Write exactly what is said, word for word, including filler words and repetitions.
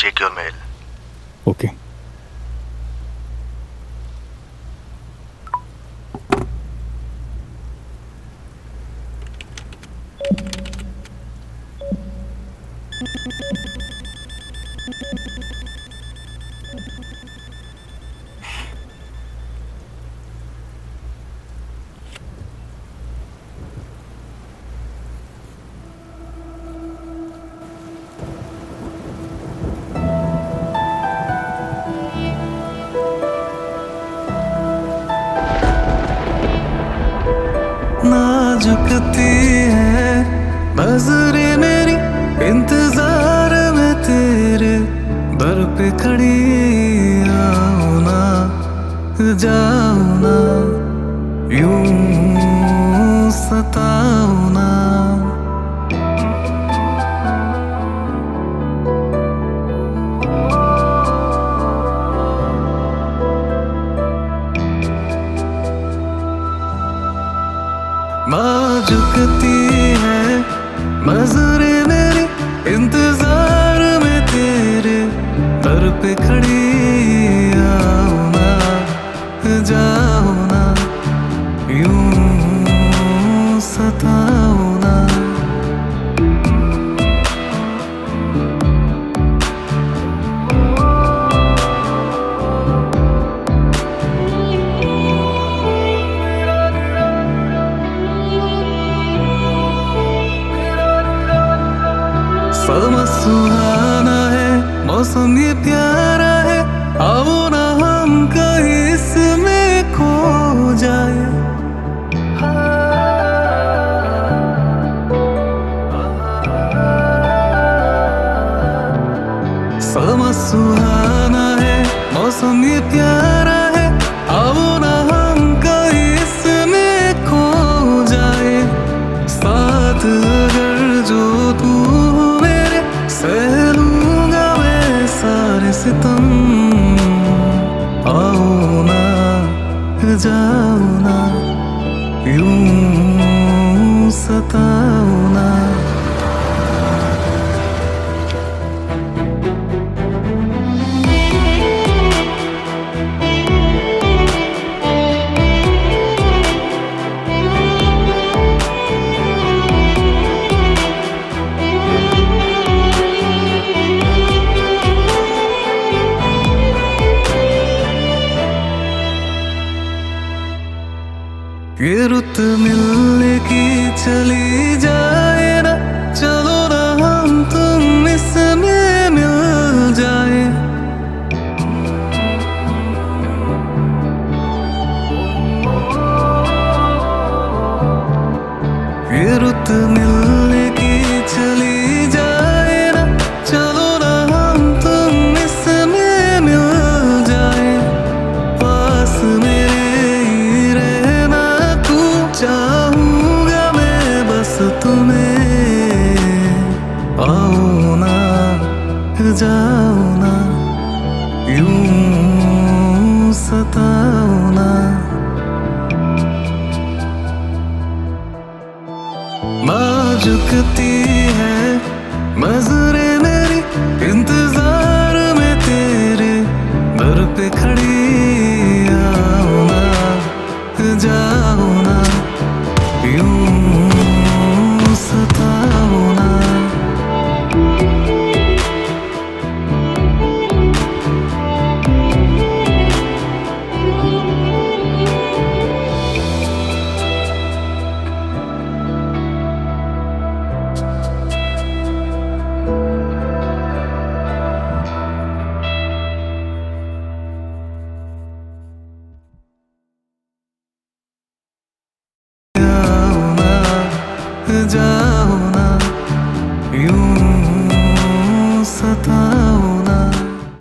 Check your mail. Okay. नाजुकती है नजरें मेरी, इंतजार में तेरे दर पे खड़ी, आओ ना जाओ ना, यूं सताओ ना। नाजुकती है नजरें मेरी, इंतजार में तेरे दर पे खड़ी, आओ ना जाओ ना, यूं सताओ ना। समा सुहाना है, मौसम ये प्यारा है, आओ ना हम कहीं इसमें खो जाए। समा सुहाना है, मौसम ये प्यारा है, आओ ना हम कहीं इसमें खो जाए। साथ अगर जो तू सह लूंगा मैं सारे सितम, आओ ना जाओ ना, यूं सताओ ना। ये रुत मिलने की चली जाए ना, चलो ना हम तुम इसमें मिल जाए। ये रुत मिलने की चली जाए ना, चलो ना हम तुम इसमें मिल जाए। पास मेरे ही रहना तू, चाहूंगा मैं बस तुम्हें, आओ ना जाओ ना, यूं सताओ ना। नाजुकती है नजरें मेरी, इंतजार में तेरे दर पे खड़ी, आओ ना जाओ ना, यूं